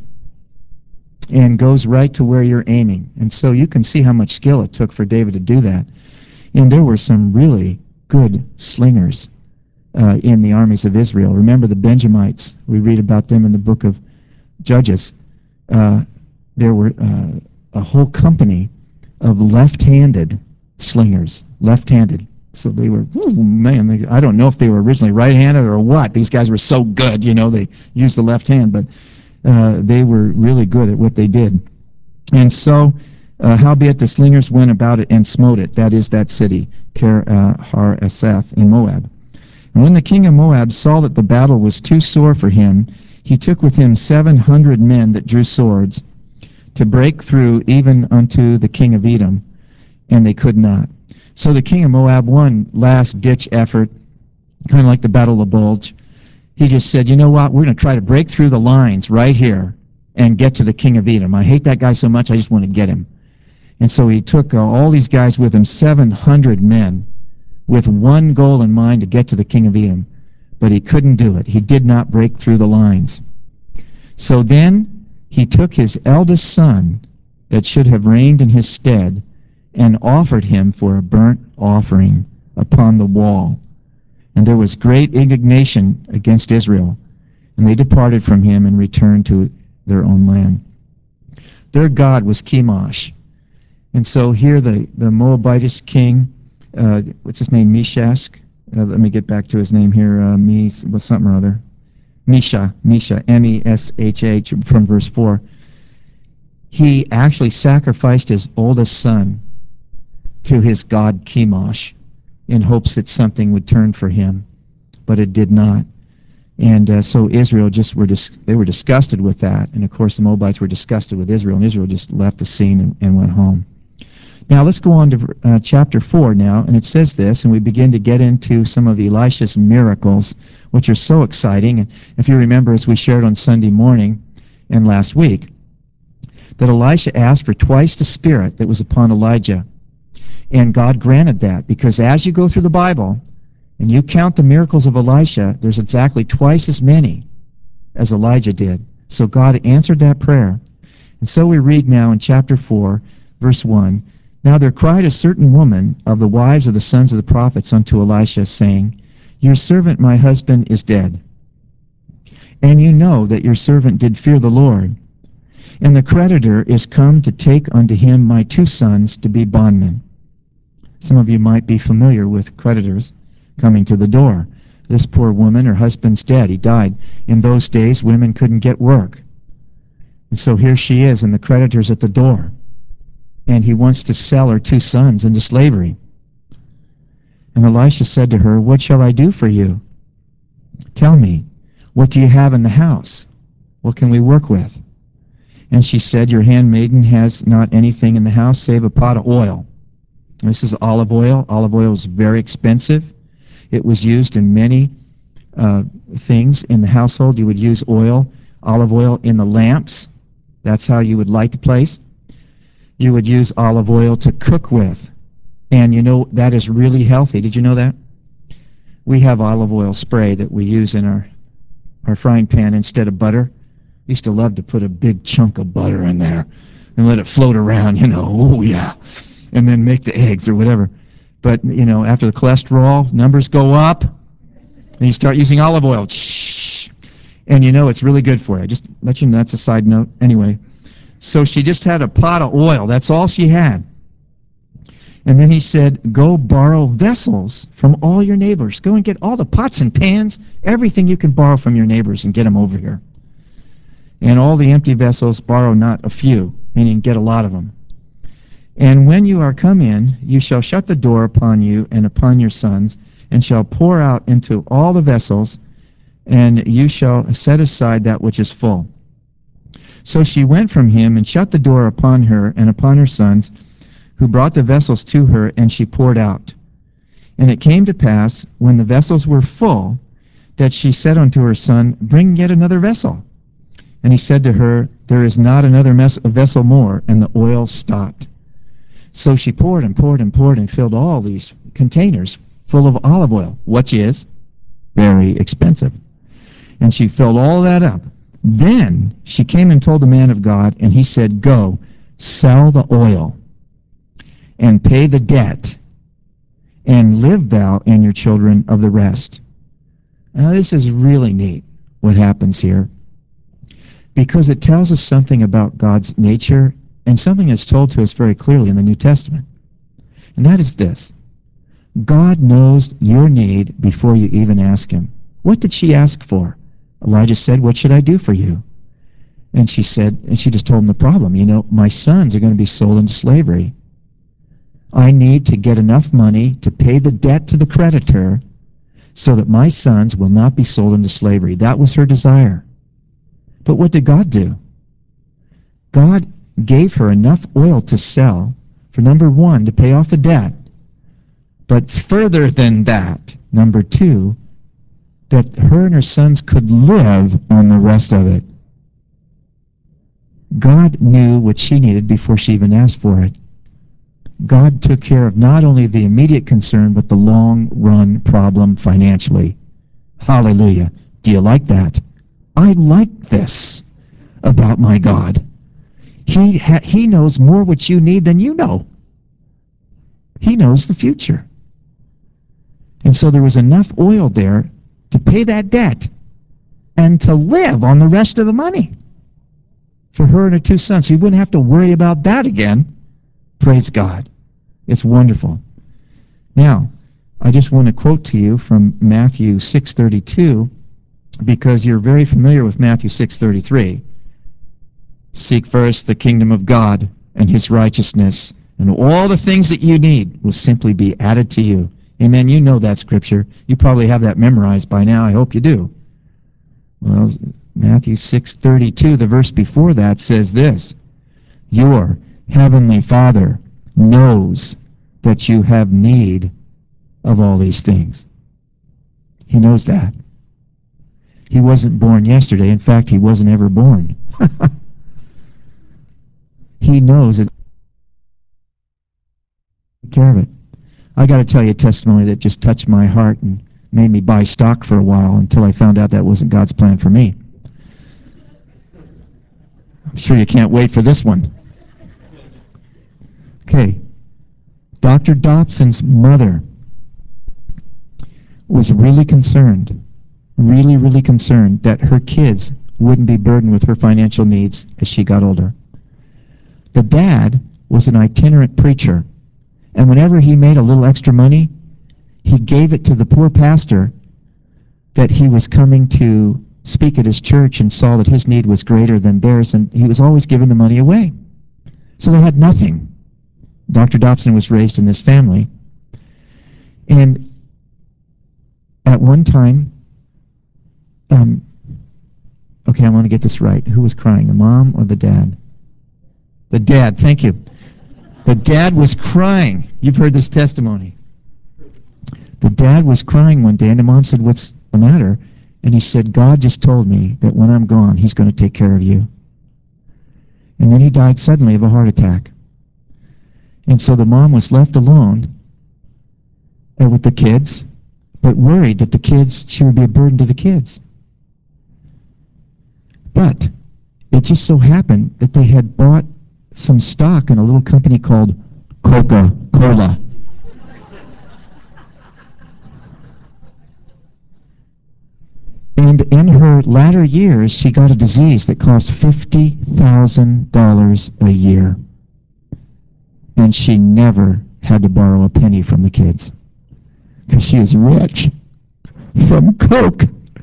and goes right to where you're aiming. And so you can see how much skill it took for David to do that. And there were some really good slingers in the armies of Israel. Remember the Benjamites. We read about them in the book of Judges. There were a whole company of left-handed slingers. Left-handed. So they were, I don't know if they were originally right-handed or what. These guys were so good, they used the left hand, but they were really good at what they did. And so, howbeit the slingers went about it and smote it, that is that city, Har-Asath in Moab. And when the king of Moab saw that the battle was too sore for him, he took with him 700 men that drew swords to break through even unto the king of Edom, and they could not. So the king of Moab, one last-ditch effort, kind of like the Battle of Bulge, he just said, you know what, we're going to try to break through the lines right here and get to the king of Edom. I hate that guy so much, I just want to get him. And so he took all these guys with him, 700 men, with one goal in mind, to get to the king of Edom. But he couldn't do it. He did not break through the lines. So then he took his eldest son that should have reigned in his stead and offered him for a burnt offering upon the wall. And there was great indignation against Israel, and they departed from him and returned to their own land. Their god was Chemosh. And so here the Moabitist king, what's his name, Meshash? Let me get back to his name here, something or other. Mesha, M-E-S-H-H, from verse 4. He actually sacrificed his oldest son to his god Chemosh in hopes that something would turn for him, but it did not. And so Israel they were disgusted with that, and of course the Moabites were disgusted with Israel, and Israel just left the scene and went home. Now let's go on to chapter 4 now, and it says this, and we begin to get into some of Elisha's miracles, which are so exciting. And if you remember, as we shared on Sunday morning and last week, that Elisha asked for twice the spirit that was upon Elijah. And God granted that, because as you go through the Bible and you count the miracles of Elisha, there's exactly twice as many as Elijah did. So God answered that prayer. And so we read now in chapter 4, verse 1, Now there cried a certain woman of the wives of the sons of the prophets unto Elisha, saying, Your servant my husband is dead, and you know that your servant did fear the Lord. And the creditor is come to take unto him my 2 sons to be bondmen. Some of you might be familiar with creditors coming to the door. This poor woman, her husband's dead. He died. In those days, women couldn't get work. And so here she is, and the creditor's at the door. And he wants to sell her 2 sons into slavery. And Elisha said to her, "What shall I do for you? Tell me, what do you have in the house? What can we work with?" And she said, "Your handmaiden has not anything in the house save a pot of oil." This is olive oil. Olive oil is very expensive. It was used in many things in the household. You would use olive oil in the lamps. That's how you would light the place. You would use olive oil to cook with. And you know, that is really healthy. Did you know that? We have olive oil spray that we use in our frying pan instead of butter. I used to love to put a big chunk of butter in there and let it float around, oh yeah, and then make the eggs or whatever. But, after the cholesterol numbers go up, and you start using olive oil, and it's really good for you. Just let you know, that's a side note. Anyway, so she just had a pot of oil. That's all she had. And then he said, "Go borrow vessels from all your neighbors. Go and get all the pots and pans, everything you can borrow from your neighbors, and get them over here. And all the empty vessels, borrow not a few," meaning get a lot of them. "And when you are come in, you shall shut the door upon you and upon your sons, and shall pour out into all the vessels, and you shall set aside that which is full." So she went from him and shut the door upon her and upon her sons, who brought the vessels to her, and she poured out. And it came to pass, when the vessels were full, that she said unto her son, "Bring yet another vessel." And he said to her, "There is not another vessel more," and the oil stopped. So she poured and poured and poured and filled all these containers full of olive oil, which is very expensive. And she filled all that up. Then she came and told the man of God, and he said, "Go, sell the oil, and pay the debt, and live thou and your children of the rest." Now this is really neat, what happens here, because it tells us something about God's nature, and something that's told to us very clearly in the New Testament. And that is this: God knows your need before you even ask him. What did she ask for? Elijah said, "What should I do for you?" And she just told him the problem. "My sons are going to be sold into slavery. I need to get enough money to pay the debt to the creditor so that my sons will not be sold into slavery." That was her desire. But what did God do? God gave her enough oil to sell for, number one, to pay off the debt. But further than that, number two, that her and her sons could live on the rest of it. God knew what she needed before she even asked for it. God took care of not only the immediate concern, but the long-run problem financially. Hallelujah. Do you like that? I like this about my God. He knows more what you need than you know. He knows the future. And so there was enough oil there to pay that debt and to live on the rest of the money for her and her 2 sons. So you wouldn't have to worry about that again. Praise God. It's wonderful. Now, I just want to quote to you from Matthew 6:32, because you're very familiar with Matthew 6:33. "Seek first the kingdom of God and his righteousness, and all the things that you need will simply be added to you." Amen. You know that scripture. You probably have that memorized by now. I hope you do. Well, Matthew 6:32, the verse before that, says this: "Your heavenly Father knows that you have need of all these things." He knows that. He wasn't born yesterday. In fact, he wasn't ever born. He knows it. Take care of it. I got to tell you a testimony that just touched my heart and made me buy stock for a while until I found out that wasn't God's plan for me. I'm sure you can't wait for this one. Okay. Dr. Dobson's mother was really concerned, really deeply concerned that her kids wouldn't be burdened with her financial needs as she got older. The dad was an itinerant preacher, and whenever he made a little extra money, he gave it to the poor pastor that he was coming to speak at his church and saw that his need was greater than theirs, and he was always giving the money away. So they had nothing. Dr. Dobson was raised in this family, and at one time, okay, I want to get this right. Who was crying, the mom or the dad? The dad, thank you. The dad was crying. You've heard this testimony. The dad was crying one day, and the mom said, "What's the matter?" And he said, "God just told me that when I'm gone, he's going to take care of you." And then he died suddenly of a heart attack. And so the mom was left alone with the kids, but worried that she would be a burden to the kids. But it just so happened that they had bought some stock in a little company called Coca-Cola. And in her latter years, she got a disease that cost $50,000 a year. And she never had to borrow a penny from the kids, because she is rich from Coke.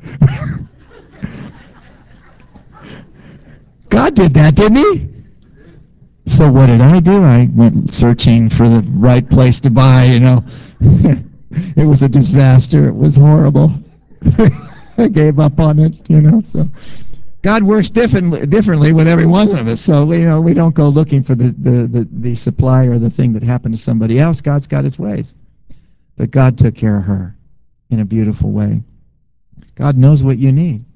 God did that, didn't he? So what did I do? I went searching for the right place to buy, It was a disaster. It was horrible. I gave up on it, so God works differently with every one of us. So, we don't go looking for the supply or the thing that happened to somebody else. God's got his ways. But God took care of her in a beautiful way. God knows what you need.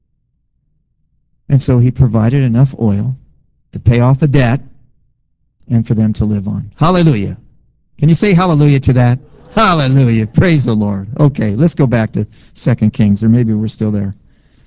And so he provided enough oil to pay off the debt and for them to live on. Hallelujah. Can you say hallelujah to that? Hallelujah. Praise the Lord. Okay, let's go back to 2 Kings, or maybe we're still there.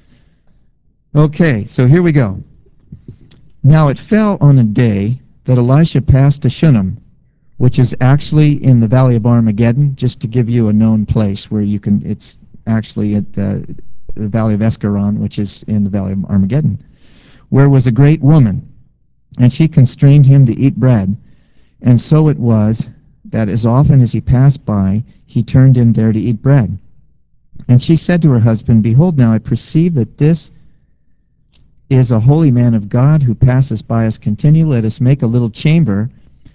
Okay, so here we go. Now it fell on a day that Elisha passed to Shunem, which is actually in the Valley of Armageddon, just to give you a known place where you can, it's actually at the Valley of Escaron, which is in the Valley of Armageddon, where was a great woman, and she constrained him to eat bread. And so it was that as often as he passed by, he turned in there to eat bread. And she said to her husband, "Behold, now I perceive that this is a holy man of God who passes by us continually. Let us make a little chamber,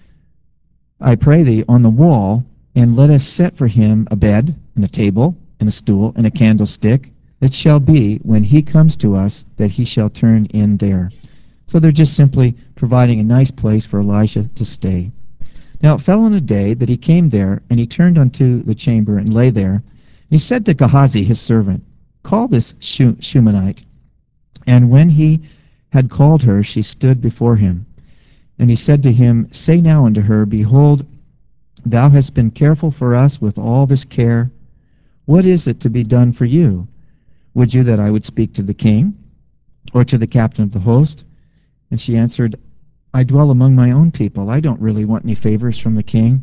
I pray thee, on the wall, and let us set for him a bed, and a table, and a stool, and a candlestick. It shall be, when he comes to us, that he shall turn in there." So they're just simply providing a nice place for Elisha to stay. Now it fell on a day that he came there, and he turned unto the chamber and lay there. And he said to Gehazi his servant, "Call this Shunammite." And when he had called her, she stood before him. And he said to him, "Say now unto her, Behold, thou hast been careful for us with all this care. What is it to be done for you? Would you that I would speak to the king, or to the captain of the host?" And she answered, "I dwell among my own people. I don't really want any favors from the king."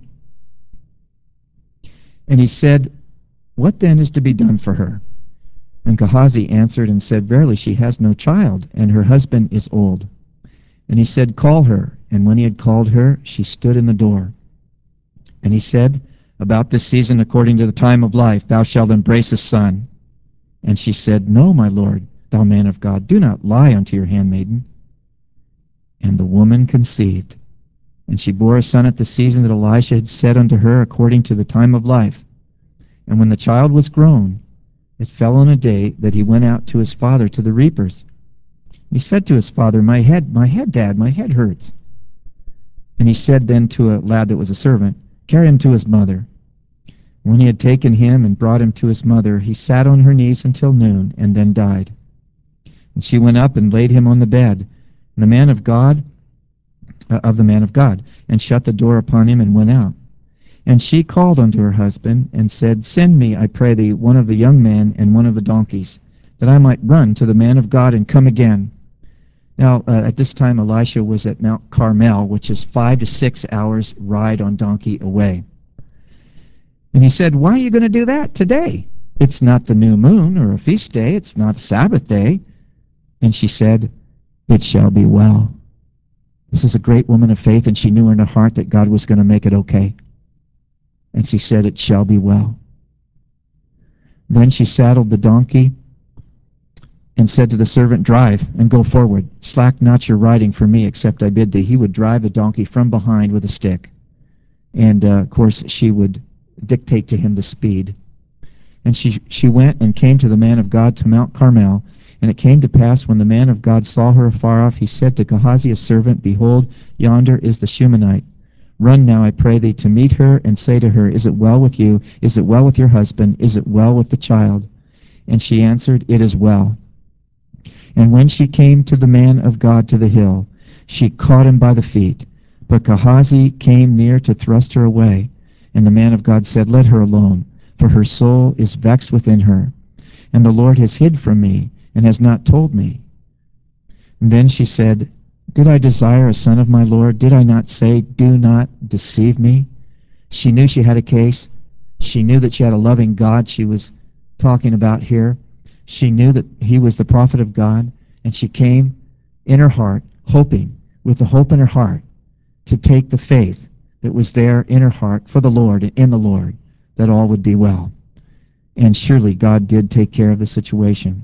And he said, "What then is to be done for her?" And Gehazi answered and said, "Verily, she has no child, and her husband is old." And he said, "Call her." And when he had called her, she stood in the door. And he said, "About this season, according to the time of life, thou shalt embrace a son." And she said, "No, my lord, thou man of God, do not lie unto your handmaiden." And the woman conceived, and she bore a son at the season that Elisha had said unto her, according to the time of life. And when the child was grown, it fell on a day that he went out to his father to the reapers. He said to his father, my head, Dad, my head hurts." And he said then to a lad that was a servant, "Carry him to his mother." When he had taken him and brought him to his mother, he sat on her knees until noon, and then died. And she went up and laid him on the bed, and the man of God, and shut the door upon him, and went out. And she called unto her husband, and said, "Send me, I pray thee, one of the young men and one of the donkeys, that I might run to the man of God and come again." Now, at this time, Elisha was at Mount Carmel, which is 5 to 6 hours ride on donkey away. And he said, "Why are you going to do that today? It's not the new moon or a feast day. It's not a Sabbath day. And she said, it shall be well. This is a great woman of faith, and she knew in her heart that God was going to make it okay. And she said, it shall be well. Then she saddled the donkey and said to the servant, drive and go forward. Slack not your riding for me, except I bid thee. He would drive the donkey from behind with a stick. And, of course, she would dictate to him the speed. And she went and came to the man of God to Mount Carmel. And it came to pass, when the man of God saw her afar off, he said to Gehazi his servant, behold, yonder is the Shunammite. Run now, I pray thee, to meet her, and say to her, is it well with you? Is it well with your husband? Is it well with the child? And she answered, it is well. And when she came to the man of God to the hill, she caught him by the feet. But Gehazi came near to thrust her away. And the man of God said, let her alone, for her soul is vexed within her. And the Lord has hid from me, and has not told me. And then she said, did I desire a son of my Lord? Did I not say, do not deceive me? She knew she had a case. She knew that she had a loving God she was talking about here. She knew that he was the prophet of God, and she came in her heart, hoping, with the hope in her heart, to take the faith that was there in her heart for the Lord and in the Lord, that all would be well. And surely God did take care of the situation.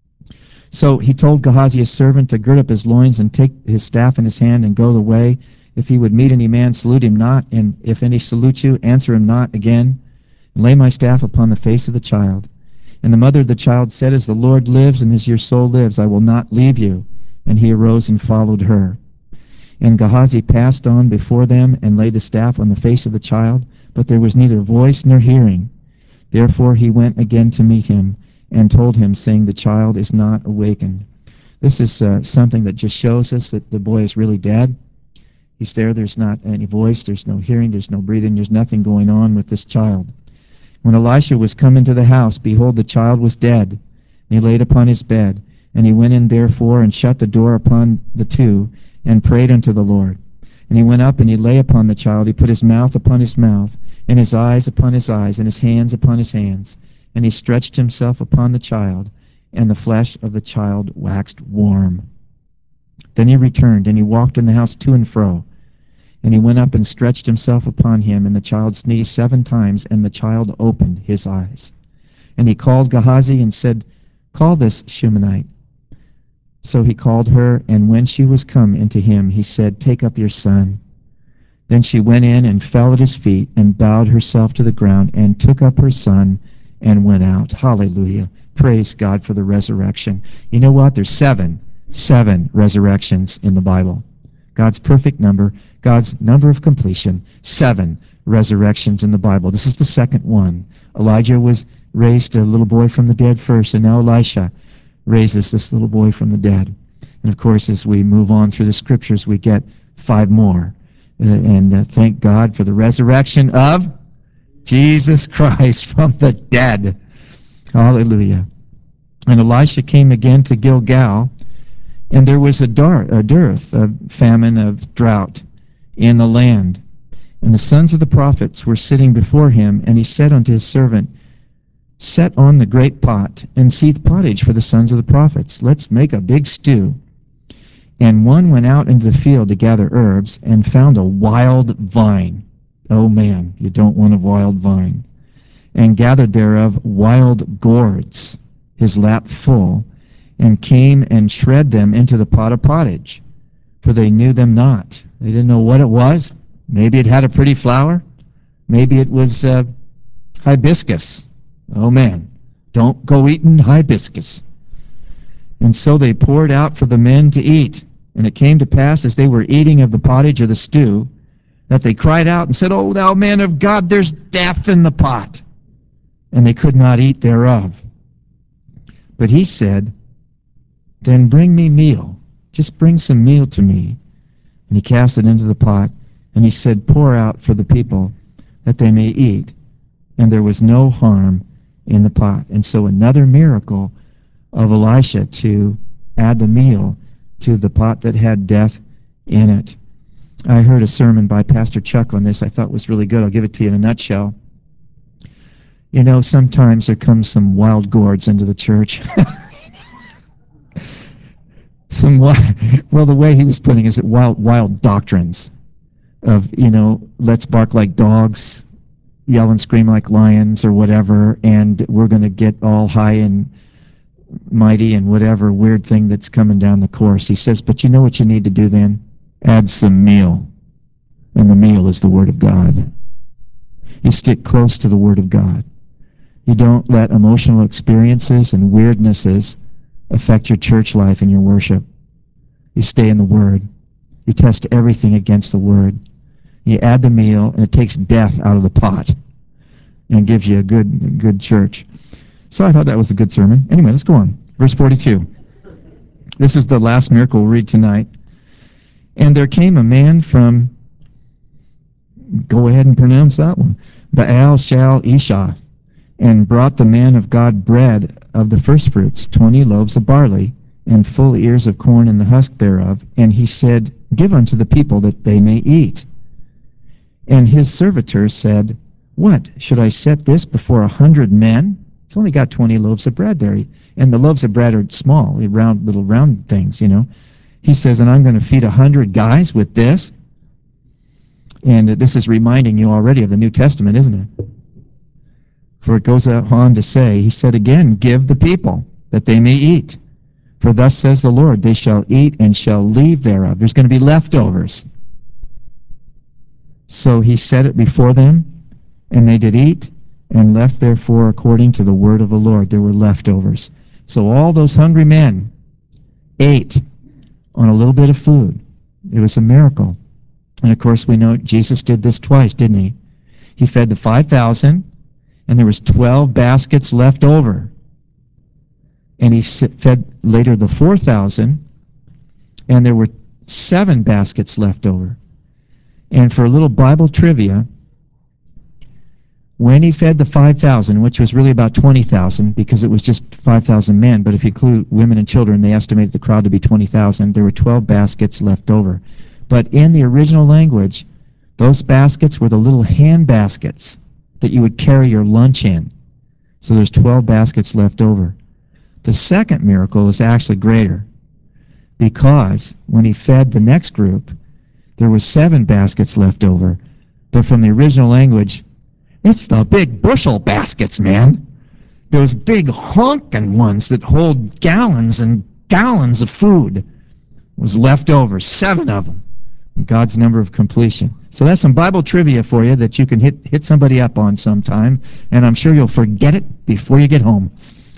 So he told Gehazi his servant to gird up his loins and take his staff in his hand and go the way. If he would meet any man, salute him not, and if any salute you, answer him not again. And lay my staff upon the face of the child. And the mother of the child said, as the Lord lives and as your soul lives, I will not leave you. And he arose and followed her. And Gehazi passed on before them and laid the staff on the face of the child, but there was neither voice nor hearing. Therefore he went again to meet him, and told him, saying, the child is not awakened. This is something that just shows us that the boy is really dead. He's there. There's not any voice. There's no hearing. There's no breathing. There's nothing going on with this child. When Elisha was come into the house, behold, the child was dead. And he laid upon his bed. And he went in therefore and shut the door upon the two, and prayed unto the Lord. And he went up and he lay upon the child. He put his mouth upon his mouth, and his eyes upon his eyes, and his hands upon his hands. And he stretched himself upon the child, and the flesh of the child waxed warm. Then he returned, and he walked in the house to and fro. And he went up and stretched himself upon him, and the child sneezed 7 times, and the child opened his eyes. And he called Gehazi and said, call this Shunammite. So he called her, and when she was come into him, he said, take up your son. Then she went in and fell at his feet, and bowed herself to the ground, and took up her son, and went out. Hallelujah. Praise God for the resurrection. You know what? There's seven resurrections in the Bible. God's perfect number, God's number of completion, 7 resurrections in the Bible. This is the second one. Elijah was raised a little boy from the dead first, and now Elisha raises this little boy from the dead. And of course, as we move on through the scriptures, we get 5 more. Thank God for the resurrection of Jesus Christ from the dead. Hallelujah. And Elisha came again to Gilgal, and there was a dearth, a famine, of drought in the land. And the sons of the prophets were sitting before him, and he said unto his servant, set on the great pot, and seethe pottage for the sons of the prophets. Let's make a big stew. And one went out into the field to gather herbs, and found a wild vine. Oh man, you don't want a wild vine. And gathered thereof wild gourds, his lap full, and came and shred them into the pot of pottage, for they knew them not. They didn't know what it was. Maybe it had a pretty flower. Maybe it was hibiscus. Oh man, don't go eating hibiscus. And so they poured out for the men to eat. And it came to pass, as they were eating of the pottage or the stew, that they cried out and said, O thou man of God, there's death in the pot. And they could not eat thereof. But he said, then bring me meal. Just bring some meal to me. And he cast it into the pot, and he said, pour out for the people, that they may eat. And there was no harm in the pot. And so another miracle of Elisha to add the meal to the pot that had death in it. I heard a sermon by Pastor Chuck on this I thought was really good. I'll give it to you in a nutshell. You know, sometimes there comes some wild gourds into the church. Well, the way he was putting it is wild doctrines of, let's bark like dogs, yell and scream like lions or whatever, and we're going to get all high and mighty and whatever weird thing that's coming down the course. He says, but you know what you need to do then? Add some meal. And the meal is the Word of God. You stick close to the Word of God. You don't let emotional experiences and weirdnesses affect your church life and your worship. You stay in the Word. You test everything against the Word. You add the meal, and it takes death out of the pot and gives you a good church. So I thought that was a good sermon. Anyway, let's go on. Verse 42. This is the last miracle we'll read tonight. And there came a man from, go ahead and pronounce that one, Baal Shal Isha, and brought the man of God bread of the firstfruits, 20 loaves of barley, and full ears of corn in the husk thereof. And he said, give unto the people that they may eat. And his servitors said, what, should I set this before 100 men? It's only got 20 loaves of bread there. And the loaves of bread are small, little round things, He says, and I'm going to feed 100 guys with this. And this is reminding you already of the New Testament, isn't it? For it goes on to say, he said again, give the people that they may eat. For thus says the Lord, they shall eat and shall leave thereof. There's going to be leftovers. So he set it before them, and they did eat, and left therefore according to the word of the Lord. There were leftovers. So all those hungry men ate on a little bit of food. It was a miracle. And of course we know Jesus did this twice, didn't he? He fed the 5,000, and there was 12 baskets left over. And he fed later the 4,000, and there were 7 baskets left over. And for a little Bible trivia, when he fed the 5,000, which was really about 20,000 because it was just 5,000 men, but if you include women and children, they estimated the crowd to be 20,000, there were 12 baskets left over. But in the original language, those baskets were the little hand baskets that you would carry your lunch in. So there's 12 baskets left over. The second miracle is actually greater because when he fed the next group, there were 7 baskets left over. But from the original language, it's the big bushel baskets, man. Those big honking ones that hold gallons and gallons of food was left over, 7 of them. God's number of completion. So that's some Bible trivia for you that you can hit somebody up on sometime, and I'm sure you'll forget it before you get home.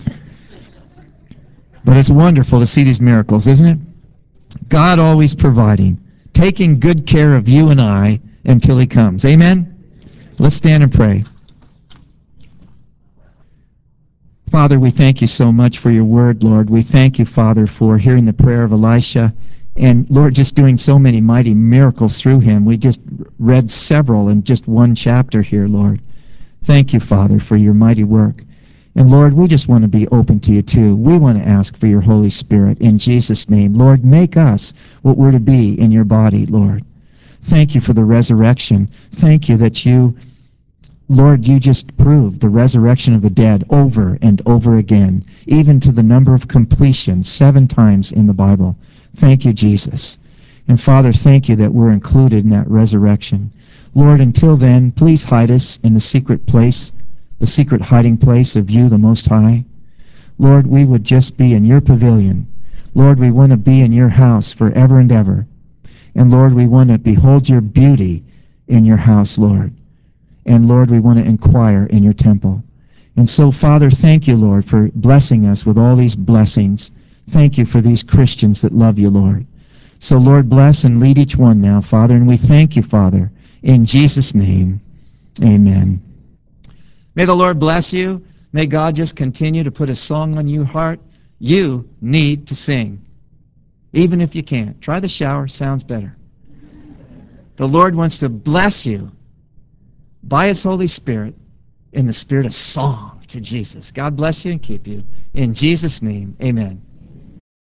But it's wonderful to see these miracles, isn't it? God always providing, taking good care of you and I until he comes. Amen? Let's stand and pray. Father, we thank you so much for your word, Lord. We thank you, Father, for hearing the prayer of Elisha and, Lord, just doing so many mighty miracles through him. We just read several in just one chapter here, Lord. Thank you, Father, for your mighty work. And, Lord, we just want to be open to you, too. We want to ask for your Holy Spirit in Jesus' name. Lord, make us what we're to be in your body, Lord. Thank you for the resurrection. Thank you that you, Lord, you just proved the resurrection of the dead over and over again, even to the number of completion, 7 times in the Bible. Thank you, Jesus. And Father, thank you that we're included in that resurrection. Lord, until then, please hide us in the secret place, the secret hiding place of you, the Most High. Lord, we would just be in your pavilion. Lord, we want to be in your house forever and ever. And Lord, we want to behold your beauty in your house, Lord. And Lord, we want to inquire in your temple. And so, Father, thank you, Lord, for blessing us with all these blessings. Thank you for these Christians that love you, Lord. So, Lord, bless and lead each one now, Father. And we thank you, Father. In Jesus' name, amen. May the Lord bless you. May God just continue to put a song on your heart. You need to sing. Even if you can't. Try the shower. Sounds better. The Lord wants to bless you by his Holy Spirit in the spirit of song to Jesus. God bless you and keep you. In Jesus' name, amen.